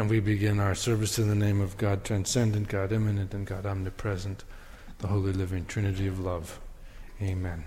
And we begin our service in the name of God transcendent, God immanent, and God omnipresent, the Holy Living Trinity of love. Amen.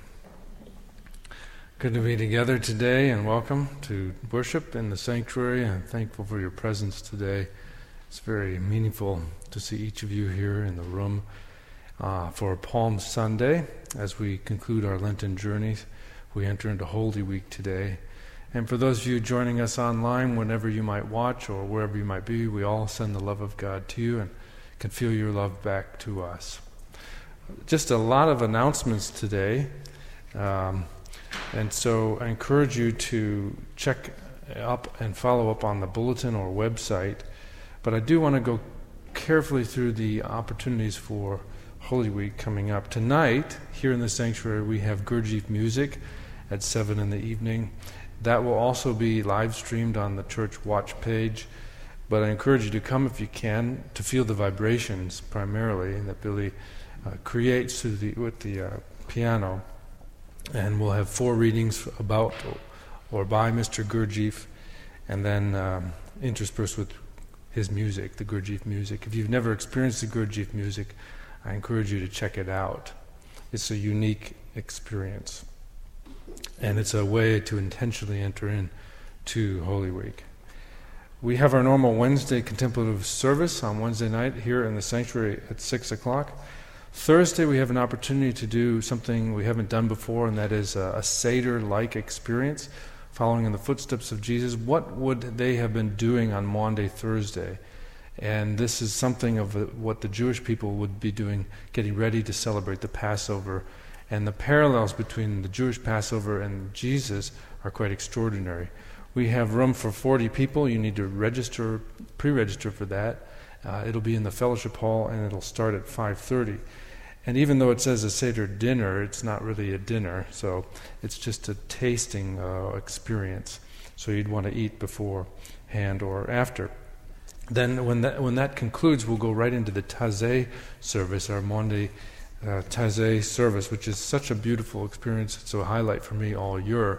Good to be together today, and welcome to worship in the sanctuary. I'm thankful for your presence today. It's very meaningful to see each of you here in the room for Palm Sunday. As we conclude our Lenten journeys, we enter into Holy Week today. And for those of you joining us online, whenever you might watch or wherever you might be, we all send the love of God to you and can feel your love back to us. Just a lot of announcements today. And so I encourage you to check up and follow up on the bulletin or website. But I do want to go carefully through the opportunities for Holy Week coming up. Tonight, here in the sanctuary, we have Gurdjieff music at 7 in the evening. That will also be live streamed on the church watch page. But I encourage you to come if you can to feel the vibrations primarily that Billy creates with the piano. And we'll have 4 readings about or by Mr. Gurdjieff, and then interspersed with his music, the Gurdjieff music. If you've never experienced the Gurdjieff music, I encourage you to check it out. It's a unique experience. And it's a way to intentionally enter into Holy Week. We have our normal Wednesday contemplative service on Wednesday night here in the sanctuary at 6 o'clock. Thursday we have an opportunity to do something we haven't done before, and that is a Seder-like experience, following in the footsteps of Jesus. What would they have been doing on Maundy Thursday? And this is something of what the Jewish people would be doing, getting ready to celebrate the Passover. And the parallels between the Jewish Passover and Jesus are quite extraordinary. We have room for 40 people. You need to pre-register for that. It'll be in the fellowship hall, and it'll start at 5:30. And even though it says a Seder dinner, it's not really a dinner, so it's just a tasting experience. So you'd want to eat beforehand or after. Then when that concludes, we'll go right into the Taizé service, our Monday Taizé service, which is such a beautiful experience. It's a highlight for me all year.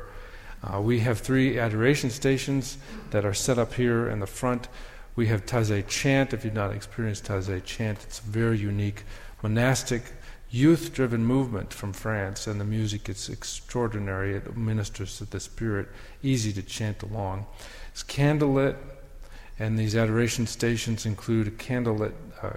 We have 3 adoration stations that are set up here in the front. We have Taizé chant. If you've not experienced Taizé chant, it's a very unique monastic, youth-driven movement from France, and the music is extraordinary. It ministers to the spirit, easy to chant along. It's candlelit, and these adoration stations include a candlelit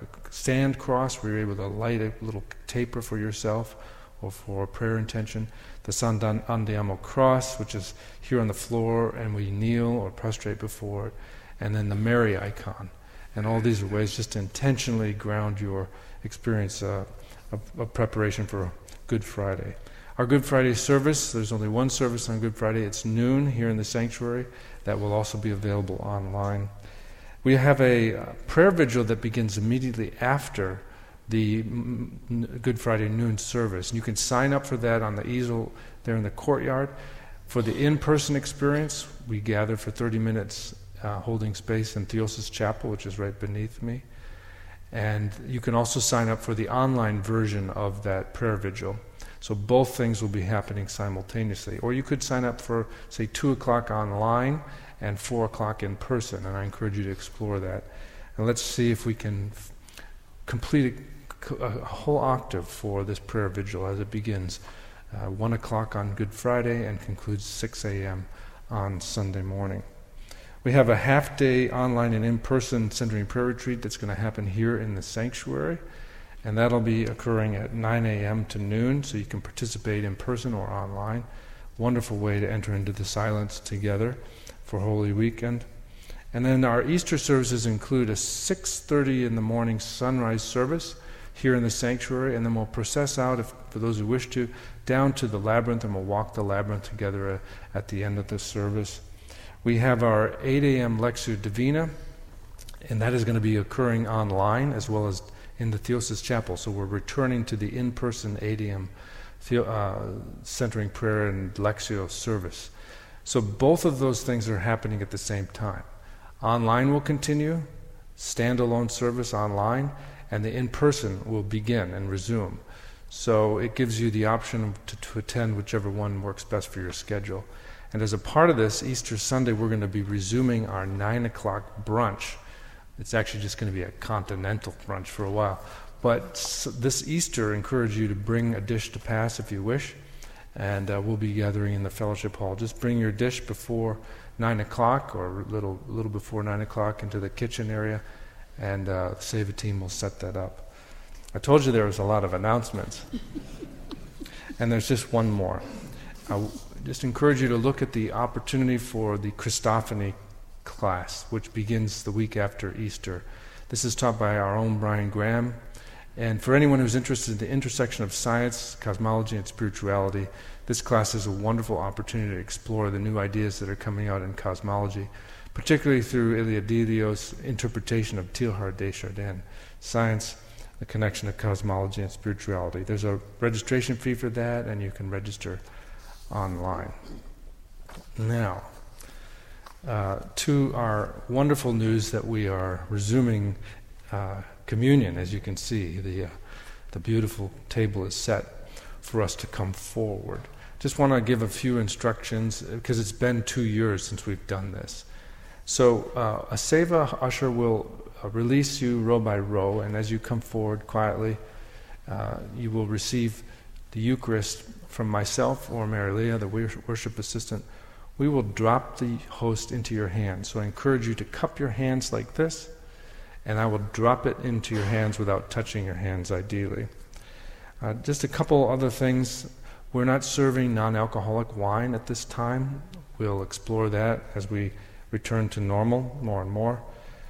stand cross where you're able to light a little taper for yourself or for a prayer intention. The San Andiamo cross, which is here on the floor, and we kneel or prostrate before it. And then the Mary icon. And all these are ways just to intentionally ground your experience of preparation for Good Friday. Our Good Friday service, there's only one service on Good Friday. It's noon here in the sanctuary. That will also be available online. We have a prayer vigil that begins immediately after the Good Friday noon service. And you can sign up for that on the easel there in the courtyard. For the in-person experience, we gather for 30 minutes holding space in Theosis Chapel, which is right beneath me. And you can also sign up for the online version of that prayer vigil. So both things will be happening simultaneously. Or you could sign up for, say, 2 o'clock online and 4 o'clock in person, and I encourage you to explore that. And let's see if we can complete a whole octave for this prayer vigil as it begins 1 o'clock on Good Friday and concludes 6 a.m. on Sunday morning. We have a half-day online and in-person Centering Prayer Retreat that's going to happen here in the sanctuary, and that'll be occurring at 9 a.m. to noon, so you can participate in person or online. Wonderful way to enter into the silence together for Holy Weekend. And then our Easter services include a 6:30 in the morning sunrise service here in the sanctuary, and then we'll process out, for those who wish to, down to the labyrinth, and we'll walk the labyrinth together at the end of the service. We have our 8 a.m. Lectio Divina, and that is going to be occurring online as well as in the Theosis Chapel. So we're returning to the in-person 8 a.m. Centering Prayer and Lectio service. So both of those things are happening at the same time. Online will continue, standalone service online, and the in-person will begin and resume. So it gives you the option to attend whichever one works best for your schedule. And as a part of this, Easter Sunday, we're going to be resuming our 9 o'clock brunch, It's actually just going to be a continental brunch for a while. But this Easter, I encourage you to bring a dish to pass if you wish, and we'll be gathering in the fellowship hall. Just bring your dish before 9 o'clock or a little before 9 o'clock into the kitchen area, and the Seva team will set that up. I told you there was a lot of announcements, and there's just one more. I just encourage you to look at the opportunity for the Christophany class, which begins the week after Easter. This is taught by our own Brian Graham. And for anyone who's interested in the intersection of science, cosmology, and spirituality, this class is a wonderful opportunity to explore the new ideas that are coming out in cosmology, particularly through Iliadelios' interpretation of Teilhard de Chardin, Science, the Connection of Cosmology and Spirituality. There's a registration fee for that, and you can register online. Now, to our wonderful news that we are resuming communion. As you can see, the beautiful table is set for us to come forward. Just want to give a few instructions because it's been 2 years since we've done this. So a Seva usher will release you row by row, and as you come forward quietly, you will receive the Eucharist from myself or Mary Leah, the worship assistant. We will drop the host into your hands. So I encourage you to cup your hands like this, and I will drop it into your hands without touching your hands, ideally. Just a couple other things. We're not serving non-alcoholic wine at this time. We'll explore that as we return to normal more and more.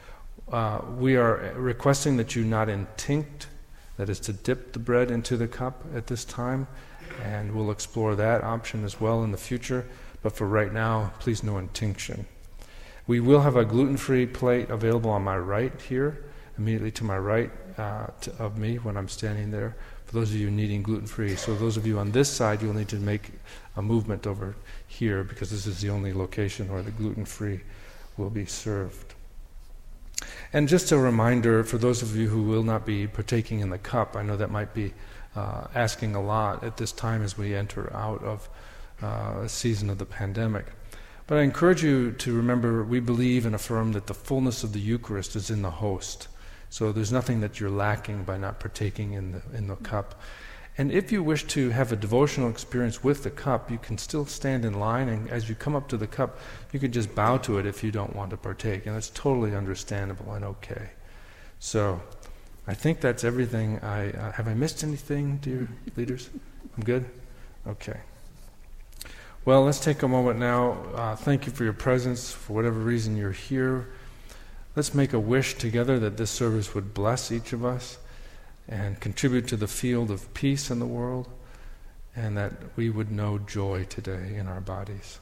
We are requesting that you not intinct, that is to dip the bread into the cup at this time, and we'll explore that option as well in the future. But for right now, please no intinction. We will have a gluten-free plate available on my right here, immediately to my right of me when I'm standing there, for those of you needing gluten-free. So those of you on this side, you'll need to make a movement over here because this is the only location where the gluten-free will be served. And just a reminder for those of you who will not be partaking in the cup, I know that might be asking a lot at this time as we enter out of a season of the pandemic. But I encourage you to remember we believe and affirm that the fullness of the Eucharist is in the host. So there's nothing that you're lacking by not partaking in the cup. And if you wish to have a devotional experience with the cup, you can still stand in line, and as you come up to the cup, you can just bow to it if you don't want to partake. And that's totally understandable and okay. So I think that's everything. Have I missed anything, dear leaders? I'm good? Okay. Well, let's take a moment now. Thank you for your presence. For whatever reason you're here, let's make a wish together that this service would bless each of us and contribute to the field of peace in the world, and that we would know joy today in our bodies.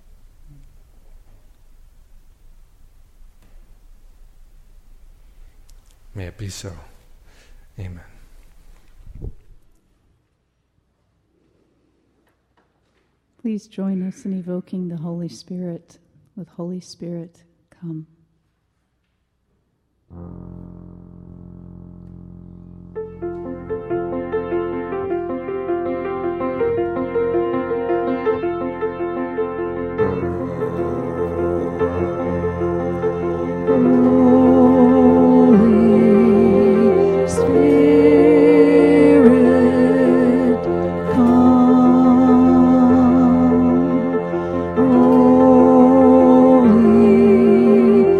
May it be so. Amen. Please join us in evoking the Holy Spirit with Holy Spirit, come. Holy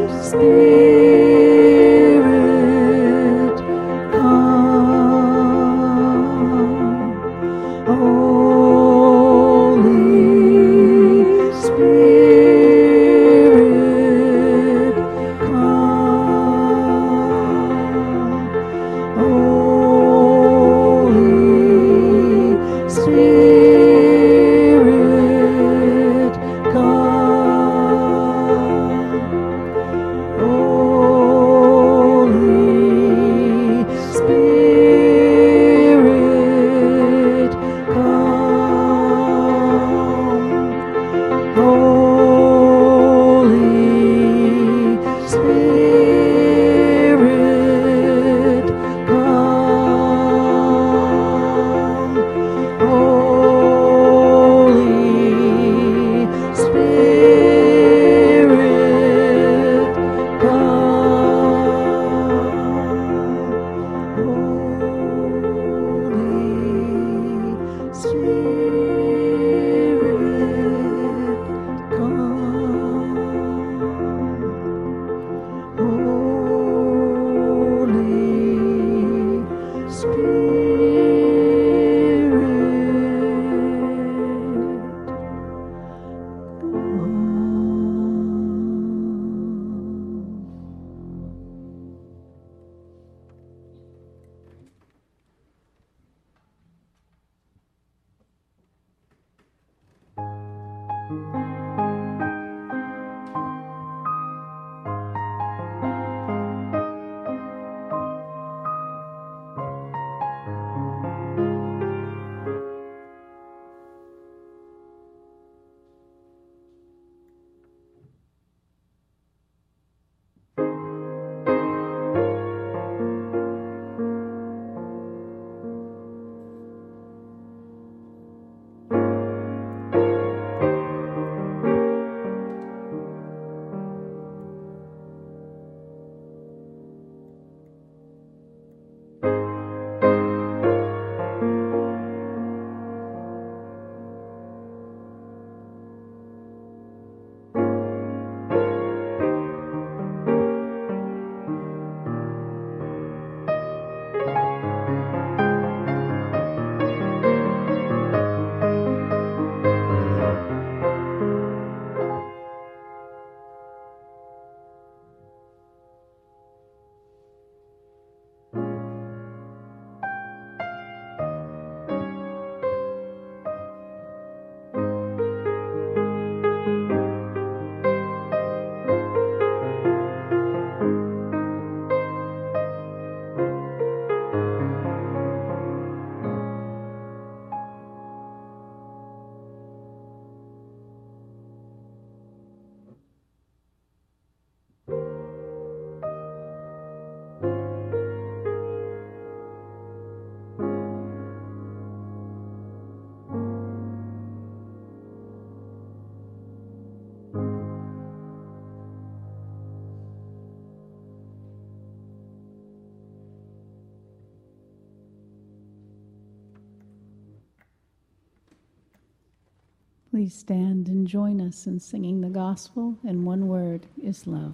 Please stand and join us in singing the gospel, and one word is love.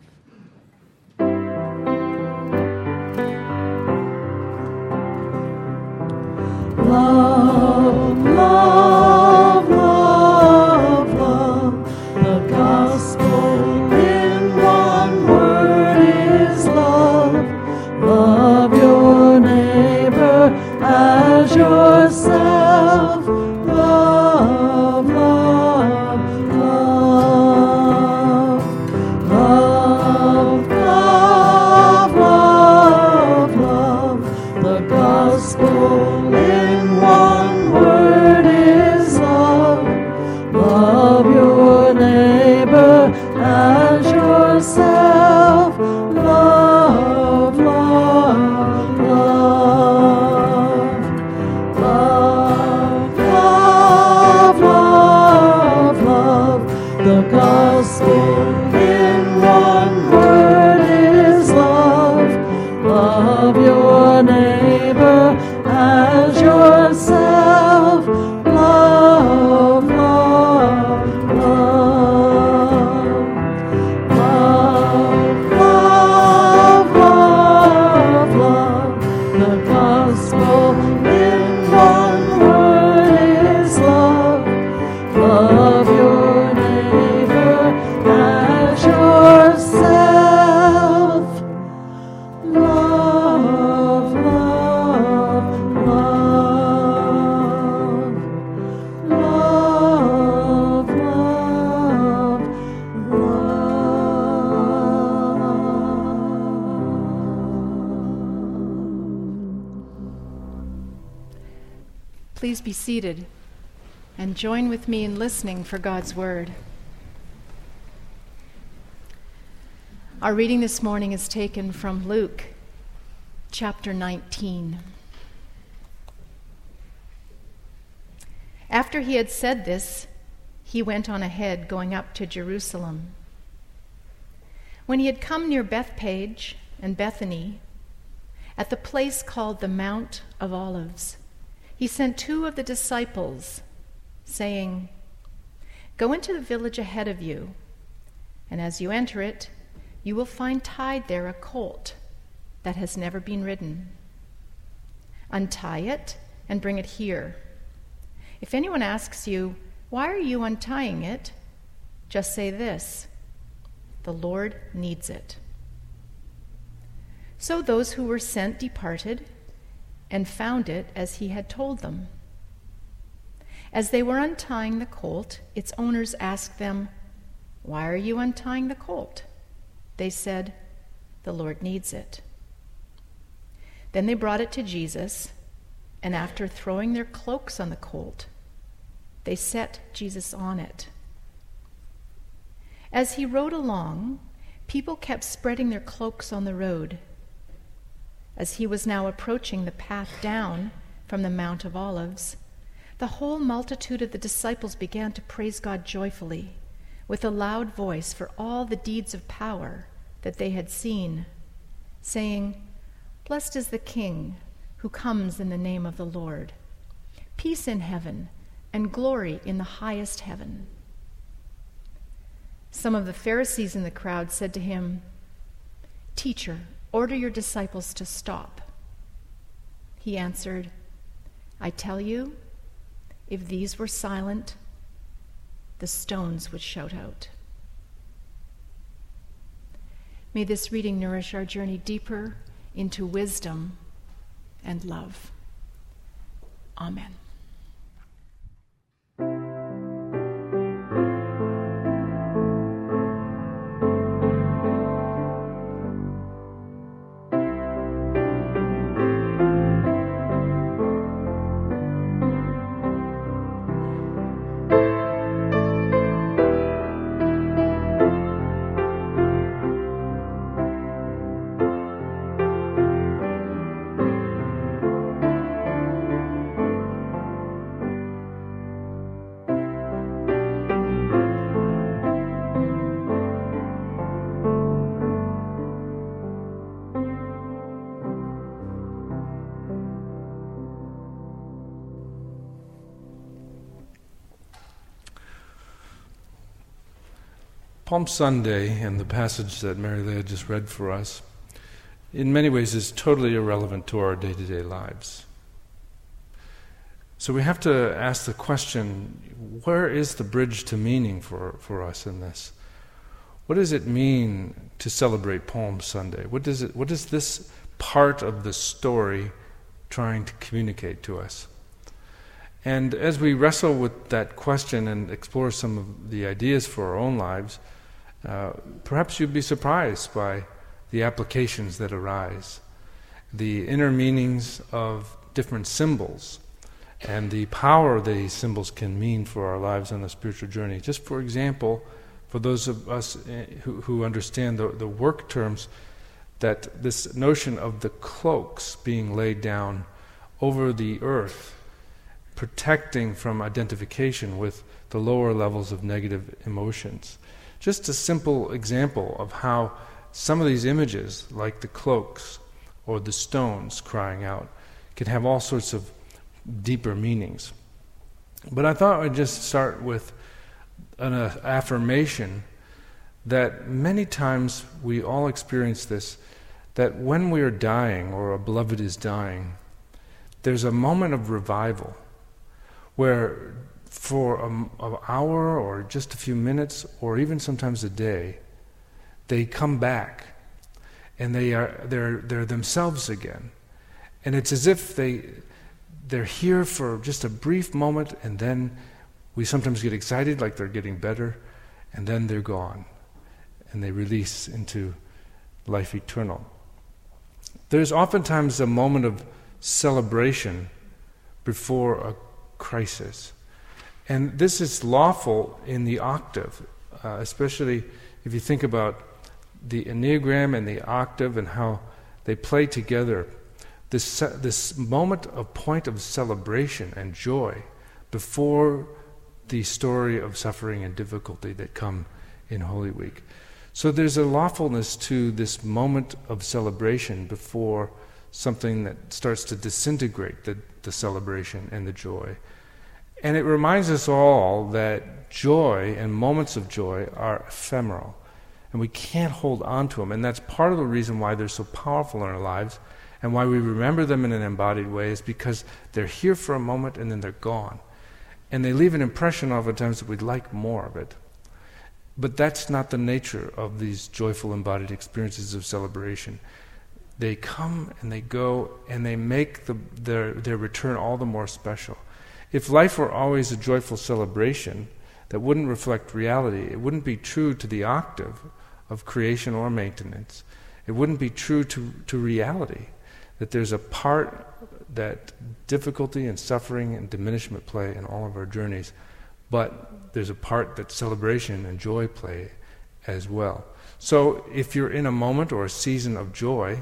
Love, love, love, love. The gospel in one word is love. Love your neighbor as yourself. Love, love, love. Love, love, love, love. The gospel in one word is love. Love your neighbor as yourself. Love, love, love. Love, love, love, love. The gospel in one word is love. Love your neighbor as yourself. Love, love, love. Love, love, love, love. The gospel in one word is love. Love your neighbor as yourself. Love, love, love. Love, love, love. Please be seated and join with me in listening for God's word. Our reading this morning is taken from Luke chapter 19. After he had said this, he went on ahead, going up to Jerusalem. When he had come near Bethphage and Bethany, at the place called the Mount of Olives, he sent two of the disciples, saying, "Go into the village ahead of you, and as you enter it, you will find tied there a colt that has never been ridden. Untie it and bring it here. If anyone asks you, 'Why are you untying it?' just say this, 'The Lord needs it.'" So those who were sent departed and found it as he had told them. As they were untying the colt, its owners asked them, "Why are you untying the colt?" They said, "The Lord needs it." Then they brought it to Jesus, and after throwing their cloaks on the colt, they set Jesus on it. As he rode along, people kept spreading their cloaks on the road. As he was now approaching the path down from the Mount of Olives, the whole multitude of the disciples began to praise God joyfully with a loud voice for all the deeds of power that they had seen, saying, "Blessed is the King who comes in the name of the Lord. Peace in heaven and glory in the highest heaven." Some of the Pharisees in the crowd said to him, "Teacher, order your disciples to stop." He answered, "I tell you, if these were silent, the stones would shout out." May this reading nourish our journey deeper into wisdom and love. Amen. Palm Sunday and the passage that Mary Leah just read for us, in many ways is totally irrelevant to our day-to-day lives. So we have to ask the question, where is the bridge to meaning for us in this? What does it mean to celebrate Palm Sunday? What is this part of the story trying to communicate to us? And as we wrestle with that question and explore some of the ideas for our own lives, perhaps you'd be surprised by the applications that arise, the inner meanings of different symbols, and the power these symbols can mean for our lives on the spiritual journey. Just for example, for those of us who understand the work terms, that this notion of the cloaks being laid down over the earth, protecting from identification with the lower levels of negative emotions. Just a simple example of how some of these images, like the cloaks or the stones crying out, can have all sorts of deeper meanings. But I thought I'd just start with an affirmation that many times we all experience this, that when we are dying or a beloved is dying, there's a moment of revival where for an hour or just a few minutes or even sometimes a day, they come back and they're themselves again. And it's as if they're here for just a brief moment, and then we sometimes get excited like they're getting better, and then they're gone and they release into life eternal. There's oftentimes a moment of celebration before a crisis. And this is lawful in the octave, especially if you think about the Enneagram and the octave and how they play together. This moment of point of celebration and joy before the story of suffering and difficulty that come in Holy Week. So there's a lawfulness to this moment of celebration before something that starts to disintegrate the celebration and the joy. And it reminds us all that joy and moments of joy are ephemeral, and we can't hold on to them. And that's part of the reason why they're so powerful in our lives and why we remember them in an embodied way, is because they're here for a moment and then they're gone. And they leave an impression oftentimes that we'd like more of it. But that's not the nature of these joyful embodied experiences of celebration. They come and they go, and they make their return all the more special. If life were always a joyful celebration that wouldn't reflect reality, it wouldn't be true to the octave of creation or maintenance. It wouldn't be true to reality, that there's a part that difficulty and suffering and diminishment play in all of our journeys, but there's a part that celebration and joy play as well. So if you're in a moment or a season of joy,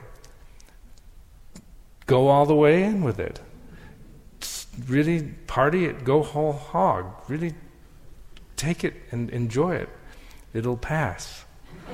go all the way in with it. Really party it, go whole hog. Really take it and enjoy it. It'll pass.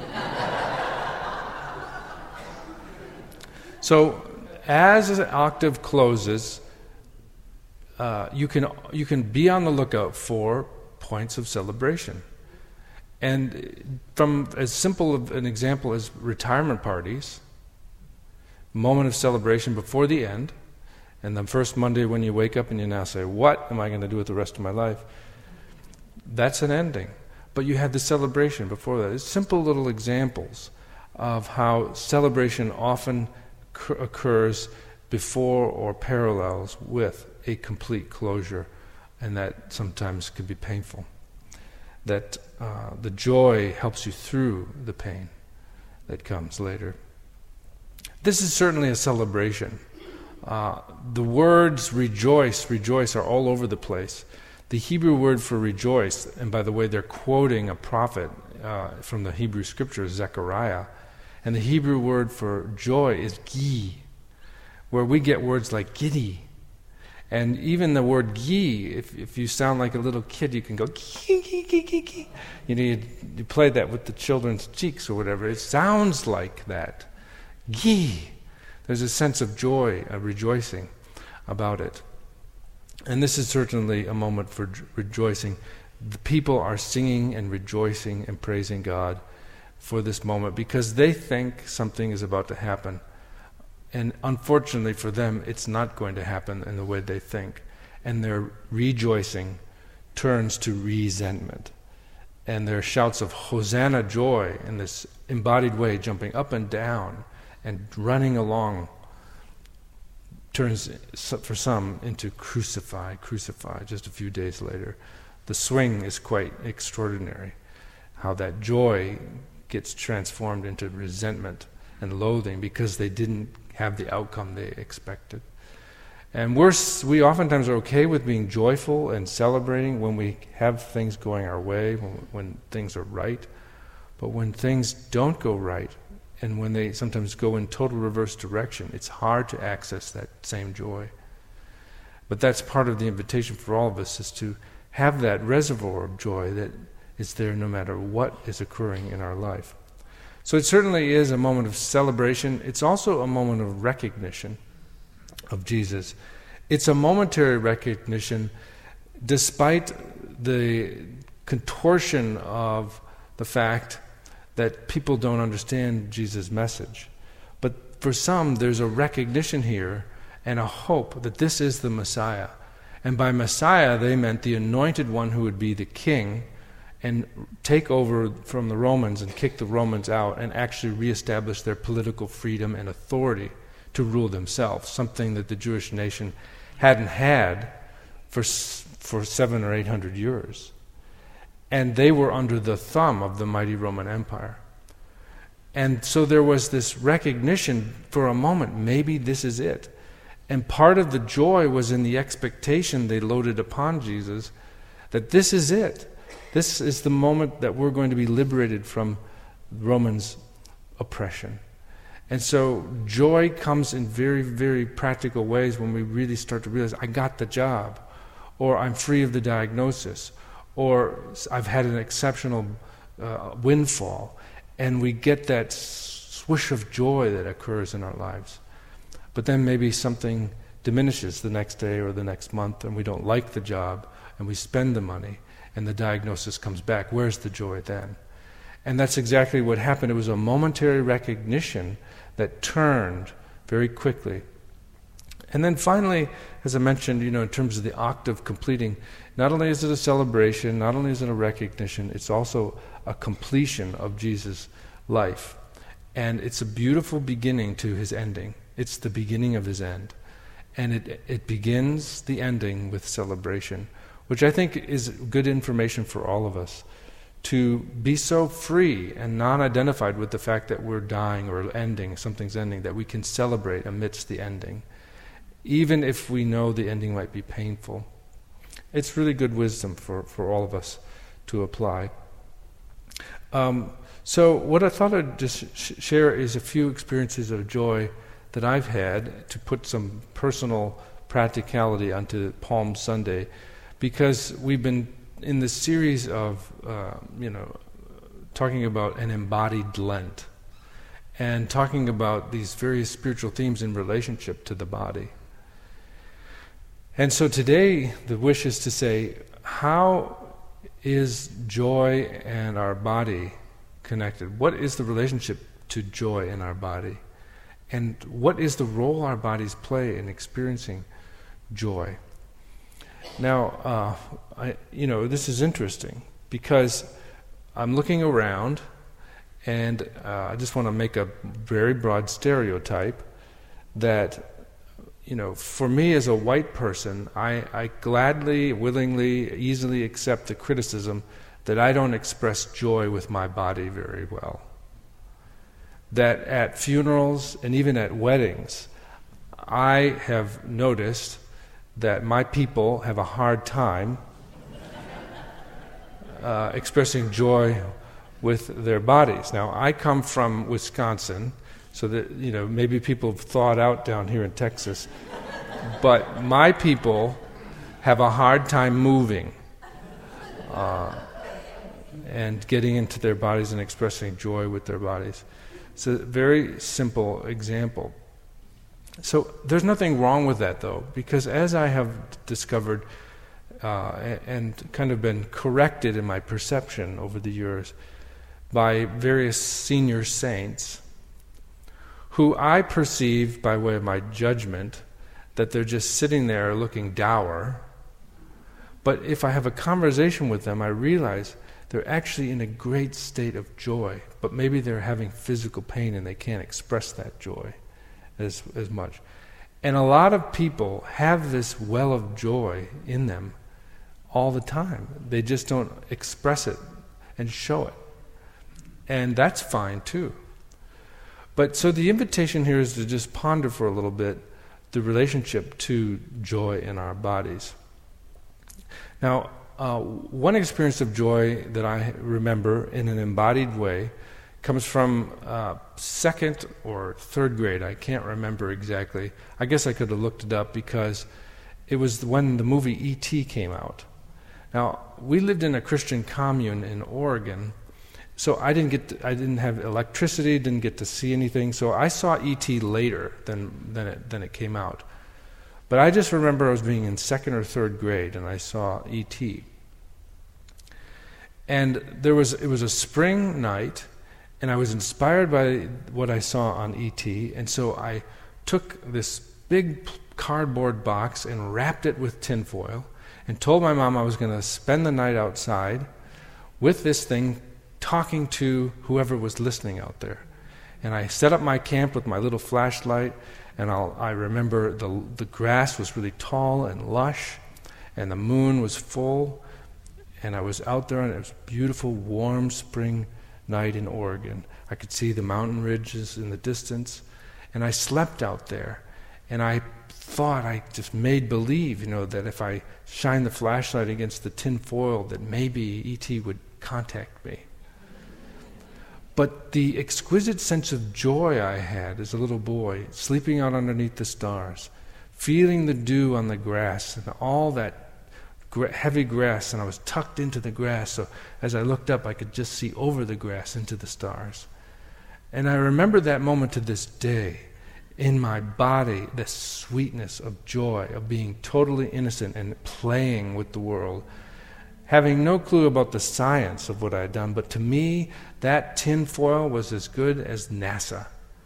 So as an octave closes, you can be on the lookout for points of celebration. And from as simple of an example as retirement parties, moment of celebration before the end, and the first Monday when you wake up and you now say, what am I going to do with the rest of my life? That's an ending. But you had the celebration before that. It's simple little examples of how celebration often occurs before or parallels with a complete closure, and that sometimes can be painful. That the joy helps you through the pain that comes later. This is certainly a celebration. The words rejoice, rejoice are all over the place. The Hebrew word for rejoice, and by the way, they're quoting a prophet from the Hebrew scriptures, Zechariah, and the Hebrew word for joy is gi, where we get words like giddy. And even the word gi, if you sound like a little kid, you can go gi, gi, gi, gi, gi. You play that with the children's cheeks or whatever. It sounds like that. Gi. There's a sense of joy, a rejoicing about it. And this is certainly a moment for rejoicing the people are singing and rejoicing and praising God for this moment because they think something is about to happen. And unfortunately for them, it's not going to happen in the way they think. And their rejoicing turns to resentment. And their shouts of Hosanna, joy, in this embodied way, jumping up and down and running along, turns for some into crucify, crucify, just a few days later. The swing is quite extraordinary, how that joy gets transformed into resentment and loathing because they didn't have the outcome they expected. And we oftentimes are okay with being joyful and celebrating when we have things going our way, when things are right. But when things don't go right, and when they sometimes go in total reverse direction, it's hard to access that same joy. But that's part of the invitation for all of us, is to have that reservoir of joy that is there no matter what is occurring in our life. So it certainly is a moment of celebration. It's also a moment of recognition of Jesus. It's a momentary recognition despite the contortion of the fact that people don't understand Jesus' message. But for some, there's a recognition here and a hope that this is the Messiah. And by Messiah, they meant the anointed one who would be the king and take over from the Romans and kick the Romans out and actually reestablish their political freedom and authority to rule themselves, something that the Jewish nation hadn't had for 700 or 800 years. And they were under the thumb of the mighty Roman Empire. And so there was this recognition for a moment, maybe this is it. And part of the joy was in the expectation they loaded upon Jesus that this is it. This is the moment that we're going to be liberated from Romans' oppression. And so joy comes in very, very practical ways when we really start to realize, I got the job, or I'm free of the diagnosis, or I've had an exceptional windfall, and we get that swish of joy that occurs in our lives. But then maybe something diminishes the next day or the next month, and we don't like the job, and we spend the money, and the diagnosis comes back. Where's the joy then? And that's exactly what happened. It was a momentary recognition that turned very quickly. And then finally, as I mentioned, in terms of the octave completing, not only is it a celebration, not only is it a recognition, it's also a completion of Jesus' life. And it's a beautiful beginning to his ending. It's the beginning of his end. And it begins the ending with celebration, which I think is good information for all of us. To be so free and non-identified with the fact that we're dying or ending, something's ending, that we can celebrate amidst the ending, even if we know the ending might be painful. It's really good wisdom for all of us to apply. So what I thought I'd just share is a few experiences of joy that I've had to put some personal practicality onto Palm Sunday, because we've been in this series of, talking about an embodied Lent and talking about these various spiritual themes in relationship to the body. And so today the wish is to say, how is joy and our body connected? What is the relationship to joy in our body? And what is the role our bodies play in experiencing joy? Now, this is interesting because I'm looking around and I just want to make a very broad stereotype that, for me as a white person, I gladly, willingly, easily accept the criticism that I don't express joy with my body very well. That at funerals and even at weddings, I have noticed that my people have a hard time expressing joy with their bodies. Now, I come from Wisconsin, so that, maybe people have thawed out down here in Texas, but my people have a hard time moving and getting into their bodies and expressing joy with their bodies. It's a very simple example. So there's nothing wrong with that, though, because as I have discovered, and kind of been corrected in my perception over the years by various senior saints who I perceive by way of my judgment that they're just sitting there looking dour. But if I have a conversation with them, I realize they're actually in a great state of joy, but maybe they're having physical pain and they can't express that joy as much. And a lot of people have this well of joy in them all the time. They just don't express it and show it. And that's fine too. But so the invitation here is to just ponder for a little bit the relationship to joy in our bodies. Now, one experience of joy that I remember in an embodied way comes from second or third grade. I can't remember exactly. I guess I could have looked it up because it was when the movie E.T. came out. Now, we lived in a Christian commune in Oregon, so I didn't have electricity, didn't get to see anything. So I saw E.T. later than it came out. But I just remember I was being in second or third grade and I saw E.T. And it was a spring night, and I was inspired by what I saw on E.T., and so I took this big cardboard box and wrapped it with tinfoil and told my mom I was going to spend the night outside with this thing talking to whoever was listening out there. And I set up my camp with my little flashlight, and I remember the grass was really tall and lush, and the moon was full, and I was out there, and it was a beautiful, warm spring night in Oregon. I could see the mountain ridges in the distance, and I slept out there, and I thought, I just made believe, that if I shined the flashlight against the tin foil, that maybe E.T. would contact me. But the exquisite sense of joy I had as a little boy, sleeping out underneath the stars, feeling the dew on the grass and all that heavy grass, and I was tucked into the grass, so as I looked up I could just see over the grass into the stars. And I remember that moment to this day, in my body, the sweetness of joy, of being totally innocent and playing with the world, having no clue about the science of what I had done, but to me, that tin foil was as good as NASA.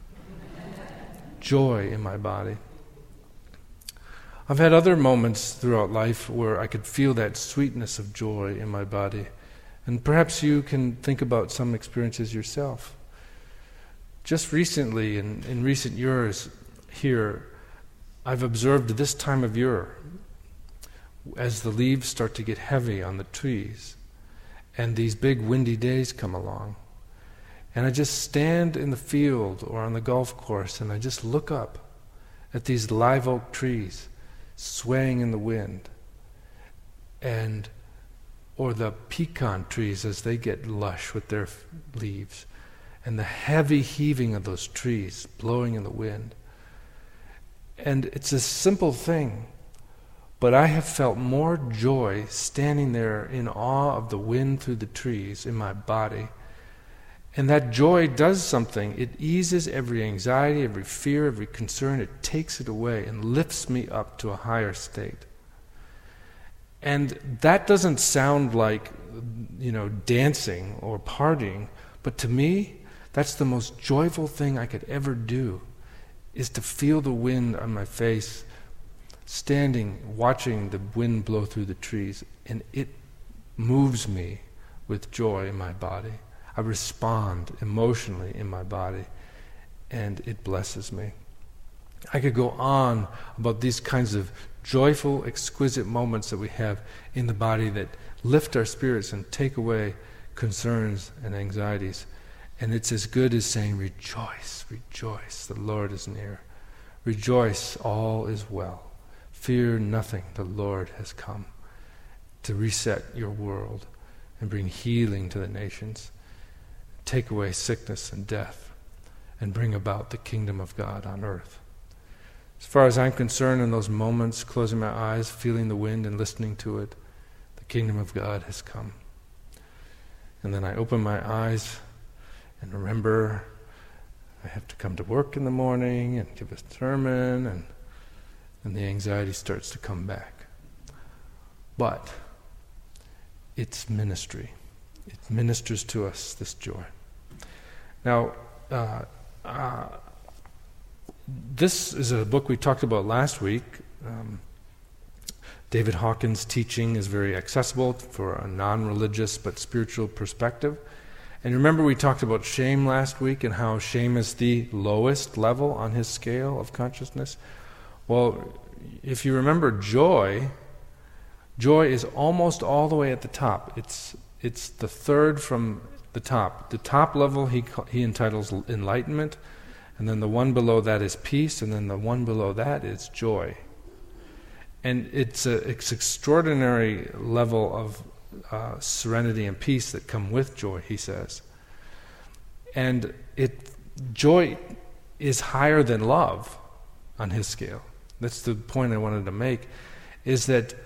Joy in my body. I've had other moments throughout life where I could feel that sweetness of joy in my body. And perhaps you can think about some experiences yourself. Just recently, in recent years here, I've observed this time of year, as the leaves start to get heavy on the trees, and these big windy days come along, and I just stand in the field or on the golf course, and I just look up at these live oak trees swaying in the wind, or the pecan trees as they get lush with their leaves, and the heavy heaving of those trees blowing in the wind. And it's a simple thing, but I have felt more joy standing there in awe of the wind through the trees in my body. And that joy does something. It eases every anxiety, every fear, every concern. It takes it away and lifts me up to a higher state. And that doesn't sound like, dancing or partying, but to me, that's the most joyful thing I could ever do, is to feel the wind on my face, standing, watching the wind blow through the trees, and it moves me with joy in my body. I respond emotionally in my body, and it blesses me. I could go on about these kinds of joyful, exquisite moments that we have in the body that lift our spirits and take away concerns and anxieties. And it's as good as saying, rejoice, rejoice, the Lord is near. Rejoice, all is well. Fear nothing, the Lord has come to reset your world and bring healing to the nations, take away sickness and death, and bring about the kingdom of God on earth. As far as I'm concerned, in those moments, closing my eyes, feeling the wind and listening to it, the kingdom of God has come. And then I open my eyes and remember I have to come to work in the morning and give a sermon, and the anxiety starts to come back. but it's ministry. It ministers to us, this joy. Now, this is a book we talked about last week. David Hawkins' teaching is very accessible for a non-religious but spiritual perspective. And remember we talked about shame last week and how shame is the lowest level on his scale of consciousness. Well, if you remember joy is almost all the way at the top. It's the third from the top. The top level he entitles enlightenment, and then the one below that is peace, and then the one below that is joy. And it's extraordinary level of serenity and peace that come with joy, he says. And joy is higher than love on his scale. That's the point I wanted to make, is that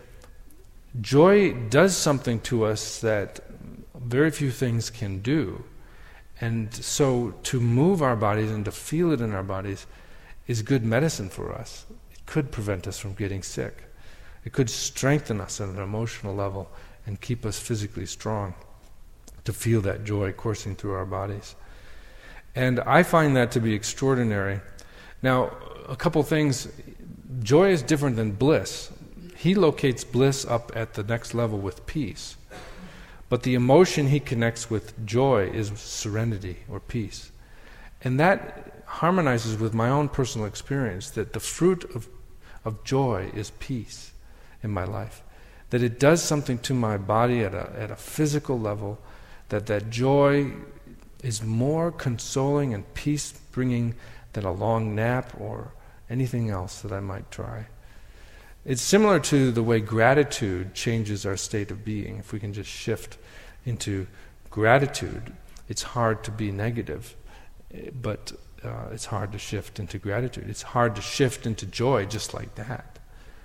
joy does something to us that very few things can do. And so to move our bodies and to feel it in our bodies is good medicine for us. It could prevent us from getting sick. It could strengthen us at an emotional level and keep us physically strong to feel that joy coursing through our bodies. And I find that to be extraordinary. Now, a couple things. Joy is different than bliss. He locates bliss up at the next level with peace. But the emotion he connects with joy is serenity or peace. And that harmonizes with my own personal experience, that the fruit of joy is peace in my life. That it does something to my body at a physical level, that joy is more consoling and peace-bringing than a long nap or anything else that I might try. It's similar to the way gratitude changes our state of being. If we can just shift into gratitude, it's hard to be negative, but it's hard to shift into gratitude. It's hard to shift into joy just like that.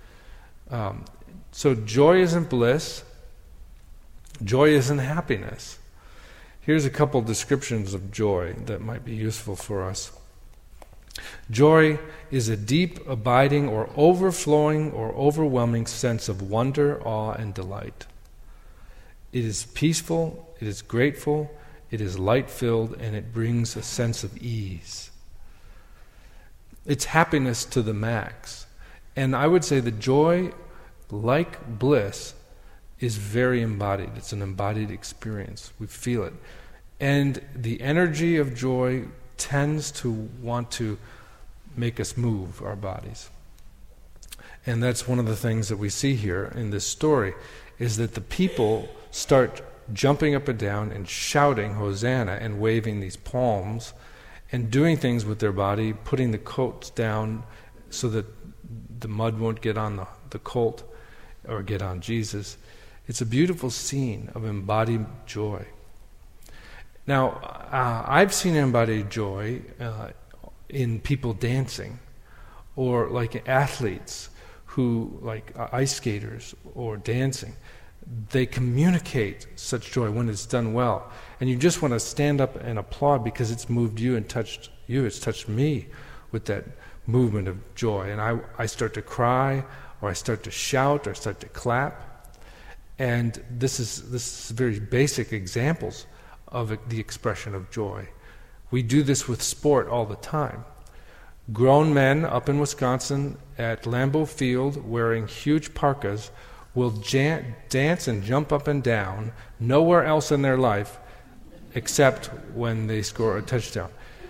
So joy isn't bliss. Joy isn't happiness. Here's a couple descriptions of joy that might be useful for us. Joy is a deep, abiding, or overflowing or overwhelming sense of wonder, awe, and delight. It is peaceful, it is grateful, it is light-filled, and it brings a sense of ease. It's happiness to the max. And I would say that joy, like bliss, is very embodied. It's an embodied experience. We feel it. And the energy of joy tends to want to make us move our bodies. And that's one of the things that we see here in this story, is that the people start jumping up and down and shouting Hosanna and waving these palms and doing things with their body, putting the coats down so that the mud won't get on the colt or get on Jesus. It's a beautiful scene of embodied joy. Now, I've seen embodied joy in people dancing, or like athletes who, like ice skaters or dancing. They communicate such joy when it's done well. And you just want to stand up and applaud because it's moved you and touched you. It's touched me with that movement of joy. And I start to cry, or I start to shout, or I start to clap. And this is very basic examples of the expression of joy. We do this with sport all the time. Grown men up in Wisconsin at Lambeau Field wearing huge parkas will dance and jump up and down nowhere else in their life except when they score a touchdown.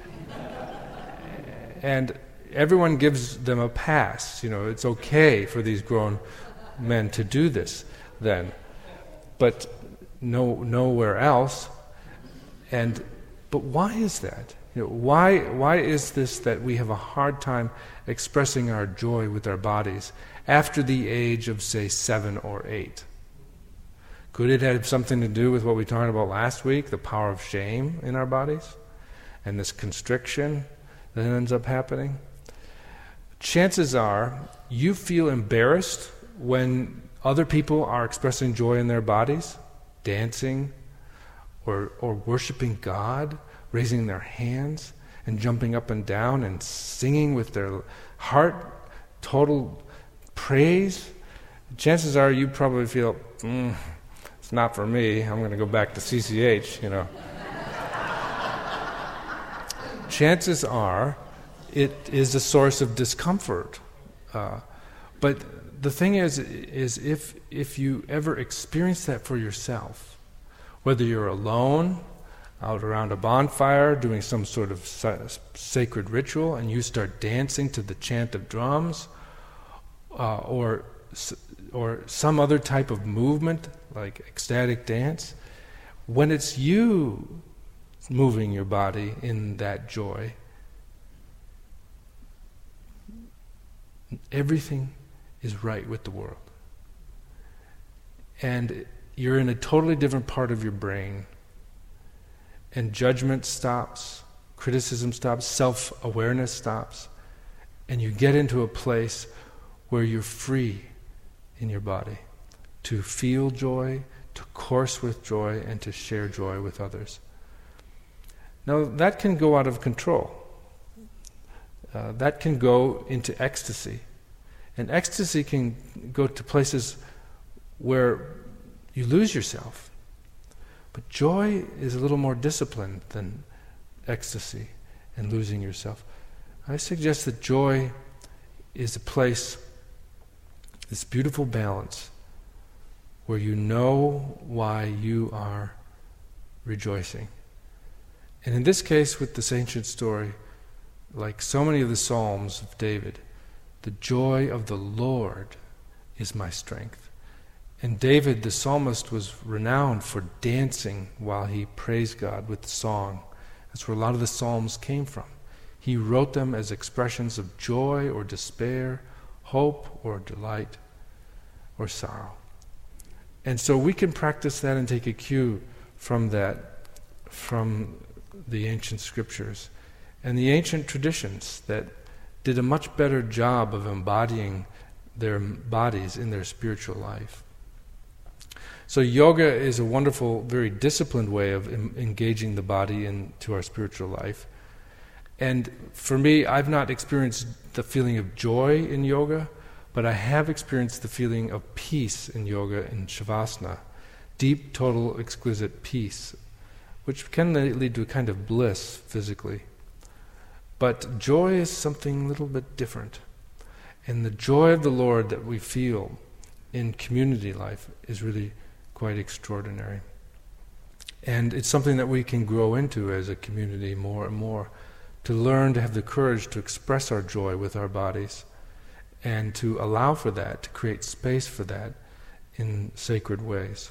And everyone gives them a pass. You know, it's okay for these grown men to do this then. But nowhere else. But why is that? You know, why is this that we have a hard time expressing our joy with our bodies after the age of, say, 7 or 8? Could it have something to do with what we talked about last week, the power of shame in our bodies, and this constriction that ends up happening? Chances are you feel embarrassed when other people are expressing joy in their bodies, dancing, or worshiping God, raising their hands and jumping up and down and singing with their heart, total praise. chances are you probably feel, it's not for me, I'm going to go back to CCH, Chances are it is a source of discomfort. But the thing is if you ever experience that for yourself, whether you're alone, out around a bonfire, doing some sort of sacred ritual, and you start dancing to the chant of drums, or some other type of movement, like ecstatic dance, when it's you moving your body in that joy, everything is right with the world. And you're in a totally different part of your brain. And judgment stops, criticism stops, self-awareness stops, and you get into a place where you're free in your body to feel joy, to course with joy, and to share joy with others. Now, that can go out of control. That can go into ecstasy. And ecstasy can go to places where you lose yourself. But joy is a little more disciplined than ecstasy and losing yourself. I suggest that joy is a place, this beautiful balance, where you know why you are rejoicing. And in this case, with this ancient story, like so many of the Psalms of David, the joy of the Lord is my strength. And David, the psalmist, was renowned for dancing while he praised God with song. That's where a lot of the psalms came from. He wrote them as expressions of joy or despair, hope or delight or sorrow. And so we can practice that and take a cue from that, from the ancient scriptures and the ancient traditions that did a much better job of embodying their bodies in their spiritual life. So yoga is a wonderful, very disciplined way of engaging the body into our spiritual life. And for me, I've not experienced the feeling of joy in yoga, but I have experienced the feeling of peace in yoga in Shavasana, deep, total, exquisite peace, which can lead to a kind of bliss physically. But joy is something a little bit different. And the joy of the Lord that we feel in community life is really quite extraordinary. And it's something that we can grow into as a community more and more, to learn to have the courage to express our joy with our bodies and to allow for that, to create space for that in sacred ways.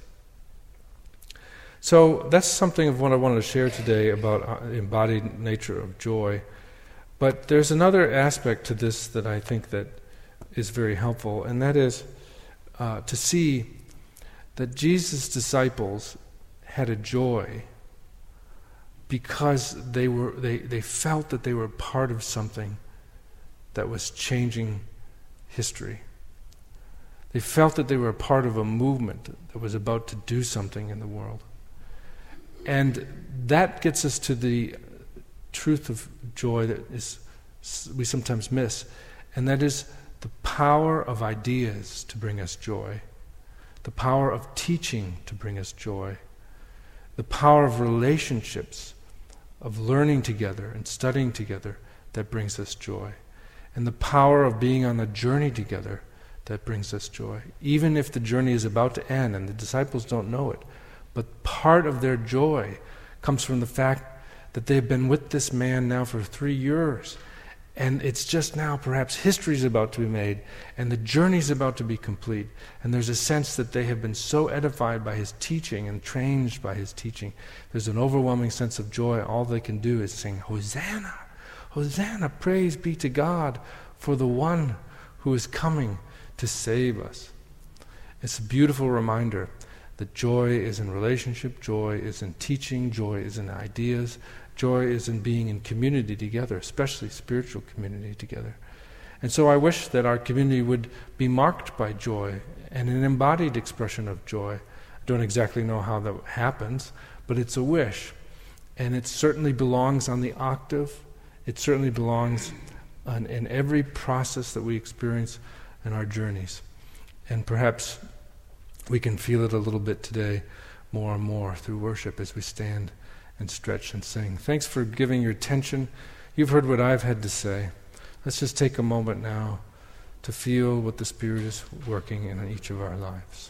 So that's something of what I wanted to share today about embodied nature of joy. But there's another aspect to this that I think that is very helpful, and that is to see that Jesus' disciples had a joy because they felt that they were part of something that was changing history. They felt that they were a part of a movement that was about to do something in the world. And that gets us to the truth of joy that we sometimes miss, and that is the power of ideas to bring us joy, the power of teaching to bring us joy, the power of relationships, of learning together and studying together that brings us joy, and the power of being on a journey together that brings us joy, even if the journey is about to end and the disciples don't know it. But part of their joy comes from the fact that they've been with this man now for 3 years, and it's just now perhaps history's about to be made, and the journey's about to be complete, and there's a sense that they have been so edified by his teaching and changed by his teaching. There's an overwhelming sense of joy. All they can do is sing, Hosanna, Hosanna, praise be to God for the one who is coming to save us. It's a beautiful reminder that joy is in relationship, joy is in teaching, joy is in ideas, joy is in being in community together, especially spiritual community together. And so I wish that our community would be marked by joy and an embodied expression of joy. I don't exactly know how that happens, but it's a wish. And it certainly belongs on the octave. It certainly belongs in every process that we experience in our journeys. And perhaps we can feel it a little bit today more and more through worship as we stand and stretch and sing. Thanks for giving your attention. You've heard what I've had to say. Let's just take a moment now to feel what the Spirit is working in each of our lives.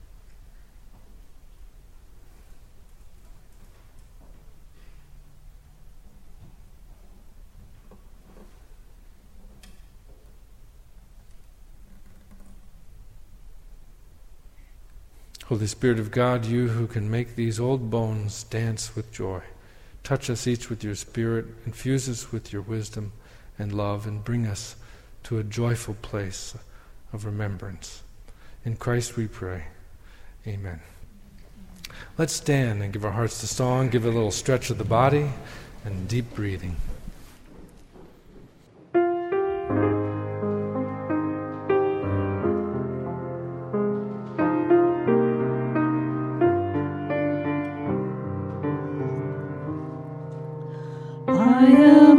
Holy Spirit of God, you who can make these old bones dance with joy, touch us each with your Spirit, infuse us with your wisdom and love, and bring us to a joyful place of remembrance. In Christ we pray. Amen. Let's stand and give our hearts to song, give a little stretch of the body and deep breathing. I am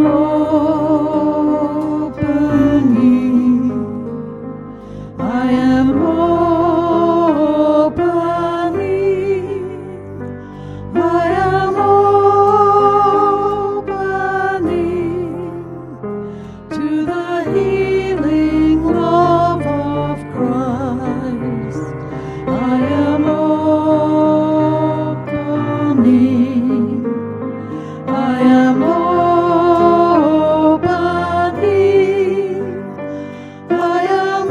opening. I am opening. I am opening to the healing love of Christ. I am opening. I am opening. I am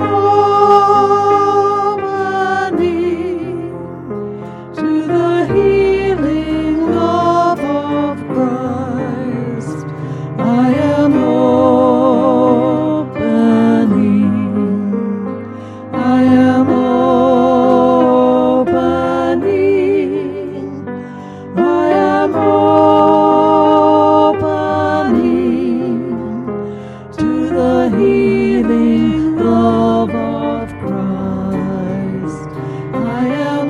opening to the healing love of Christ. I am opening. I am opening. I am opening to the healing love of Christ. I am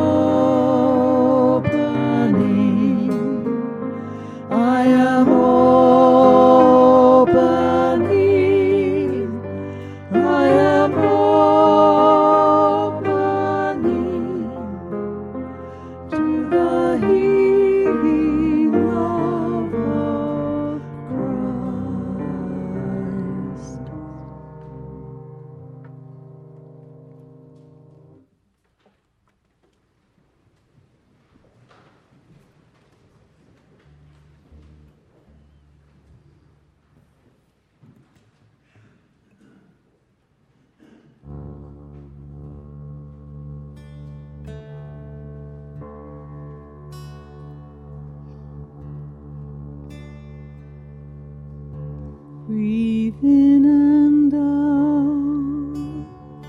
opening. I am opening. I am opening to the healing love of Christ. Breathe in and out,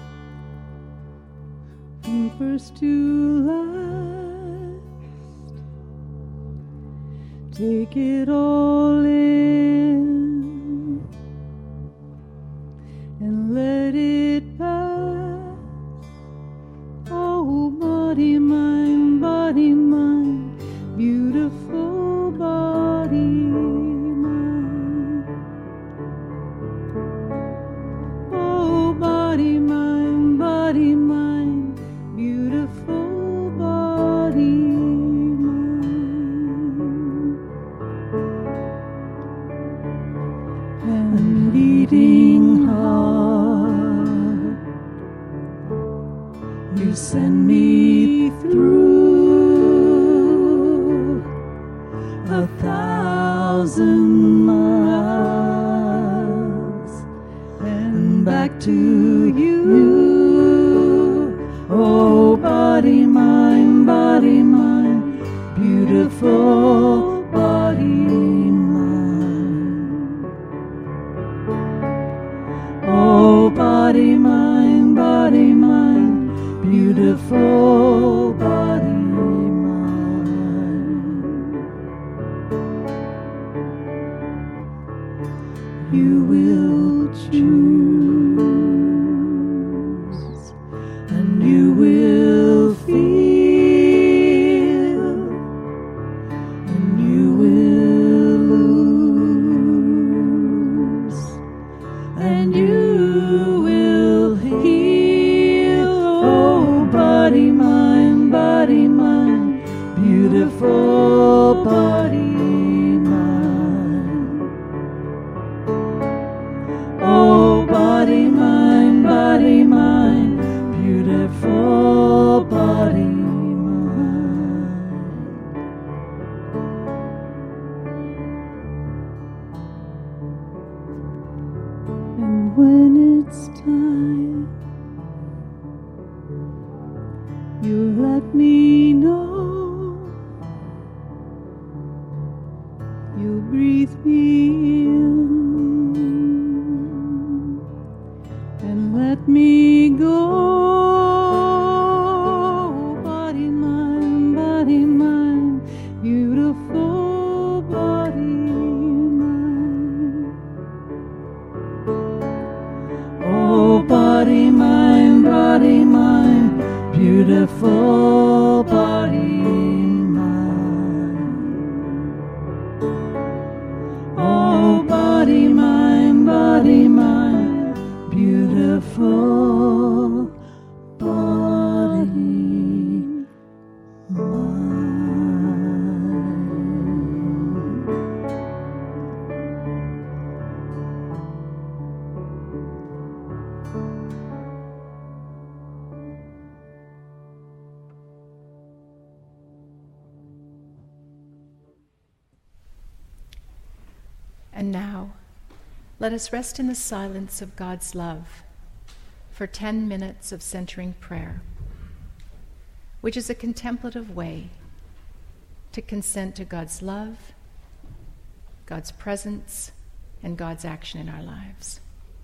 from first to last. Take it all in and let it pass. Oh, body, mind, beautiful body, mind. Oh, body, mind, beautiful body, mind. And beating heart, you send me through 1,000 miles and back to you. Oh, body, mind, beautiful body, mind. Oh, body, mind, beautiful body, mind. You will choose, and you will feel beautiful body mine. Oh, body mine, beautiful body mine. And when it's time, you let me know. You breathe me in and let me go. Body mine, beautiful body mine. Oh, body mine, beautiful body mine. Oh, body mine, beautiful body mine. And now, let us rest in the silence of God's love for 10 minutes of centering prayer, which is a contemplative way to consent to God's love, God's presence, and God's action in our lives.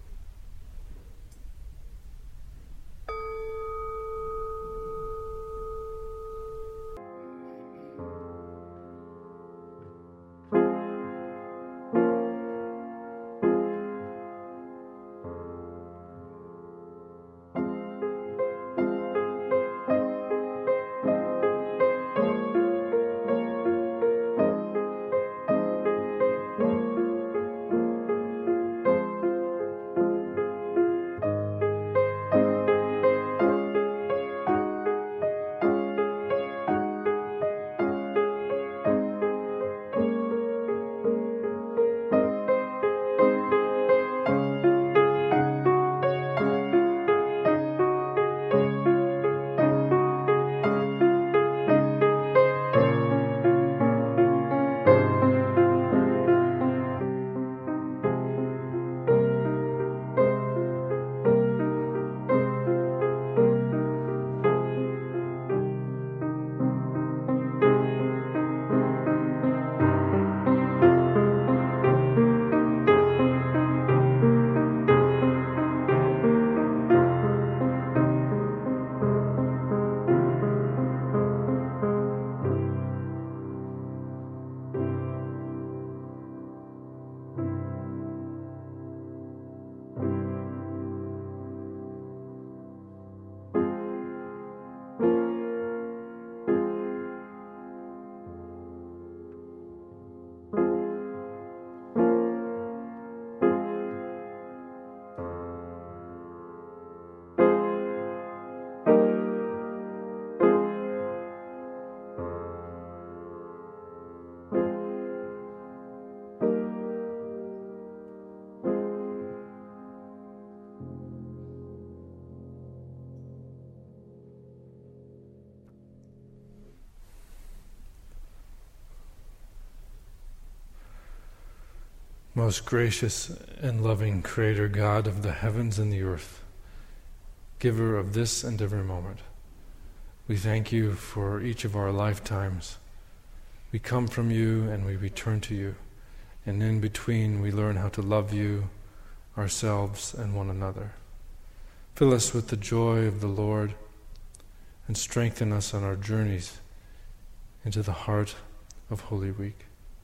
Most gracious and loving Creator God of the heavens and the earth, giver of this and every moment, we thank you for each of our lifetimes. We come from you and we return to you, and in between we learn how to love you, ourselves, and one another. Fill us with the joy of the Lord and strengthen us on our journeys into the heart of Holy Week.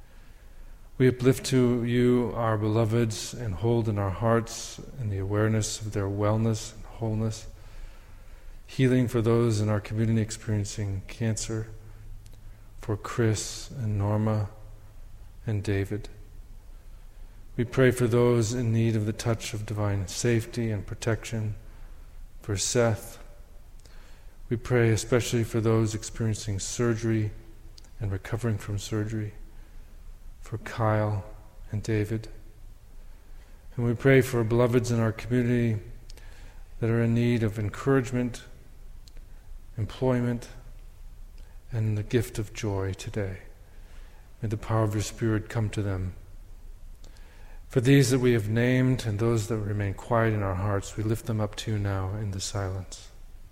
We uplift to you our beloveds and hold in our hearts in the awareness of their wellness and wholeness, healing for those in our community experiencing cancer, for Chris and Norma and David. We pray for those in need of the touch of divine safety and protection, for Seth. We pray especially for those experiencing surgery and recovering from surgery, for Kyle and David. And we pray for beloveds in our community that are in need of encouragement, employment, and the gift of joy today. May the power of your Spirit come to them. For these that we have named and those that remain quiet in our hearts, we lift them up to you now in the silence.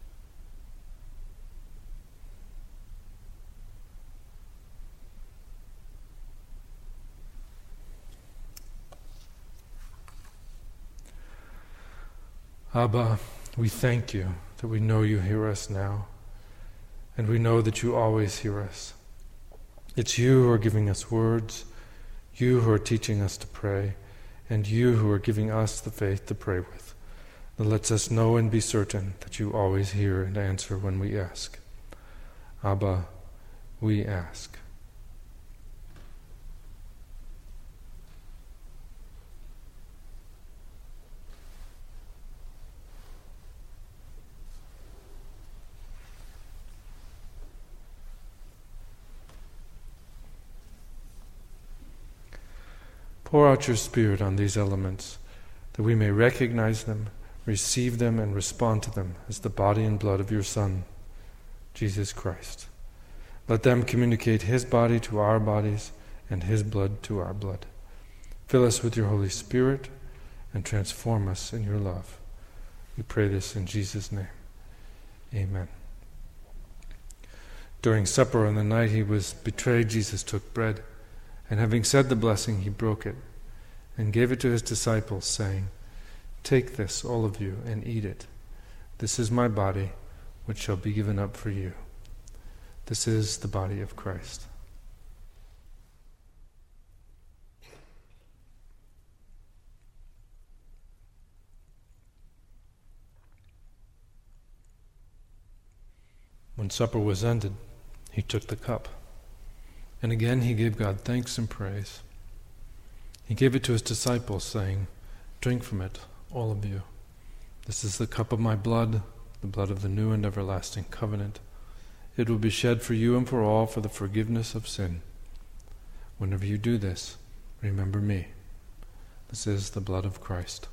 Abba, we thank you that we know you hear us now, and we know that you always hear us. It's you who are giving us words, you who are teaching us to pray, and you who are giving us the faith to pray with, that lets us know and be certain that you always hear and answer when we ask. Abba, we ask. Pour out your Spirit on these elements, that we may recognize them, receive them, and respond to them as the body and blood of your Son, Jesus Christ. Let them communicate his body to our bodies and his blood to our blood. Fill us with your Holy Spirit and transform us in your love. We pray this in Jesus' name. Amen. During supper on the night he was betrayed, Jesus took bread, and having said the blessing, he broke it and gave it to his disciples, saying, "Take this, all of you, and eat it. This is my body, which shall be given up for you." This is the body of Christ. When supper was ended, he took the cup. And again he gave God thanks and praise. He gave it to his disciples, saying, "Drink from it, all of you. This is the cup of my blood, the blood of the new and everlasting covenant. It will be shed for you and for all for the forgiveness of sin. Whenever you do this, remember me." This is the blood of Christ.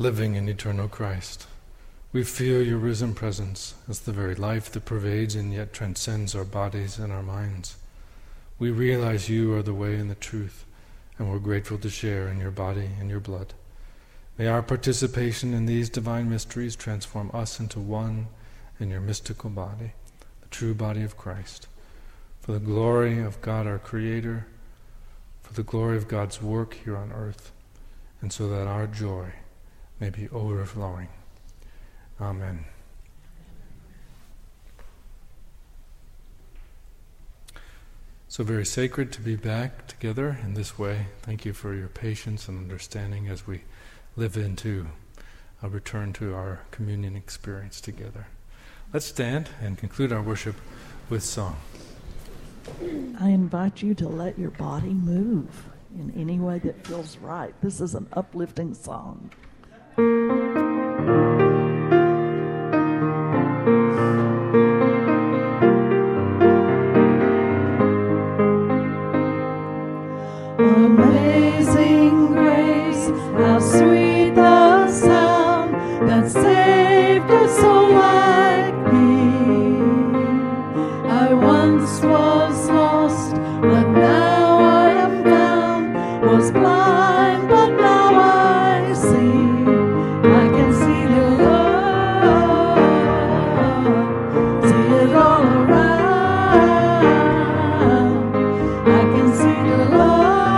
living and eternal Christ. We feel your risen presence as the very life that pervades and yet transcends our bodies and our minds. We realize you are the way and the truth, and we're grateful to share in your body and your blood. May our participation in these divine mysteries transform us into one in your mystical body, the true body of Christ, for the glory of God our Creator, for the glory of God's work here on earth, and so that our joy may be overflowing. Amen. So very sacred to be back together in this way. Thank you for your patience and understanding as we live into a return to our communion experience together. Let's stand and conclude our worship with song. I invite you to let your body move in any way that feels right. This is an uplifting song. Amazing grace, how sweet the sound that saved a soul like me. I once was lost, but now I am found, was blind, but now I see. I can see the love, see it all around. I can see the love.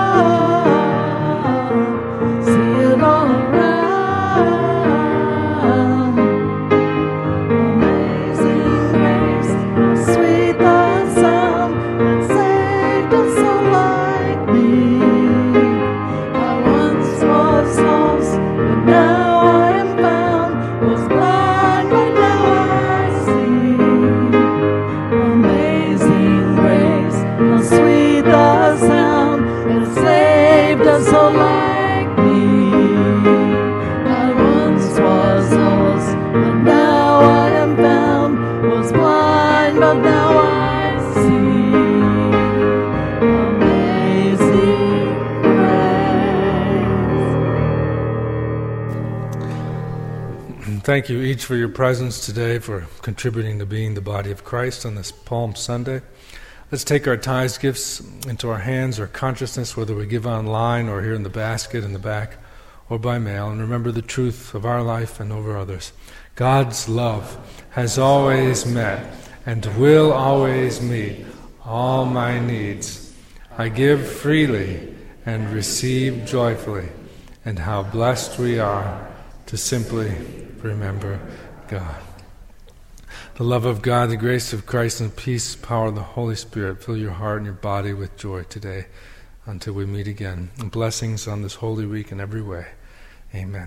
Thank you each for your presence today, for contributing to being the body of Christ on this Palm Sunday. Let's take our tithes gifts into our hands or consciousness, whether we give online or here in the basket in the back or by mail, and remember the truth of our life and over others. God's love has always met and will always meet all my needs. I give freely and receive joyfully, and how blessed we are to simply remember God. The love of God, the grace of Christ, and the peace, power of the Holy Spirit fill your heart and your body with joy today until we meet again. And blessings on this Holy Week in every way. Amen.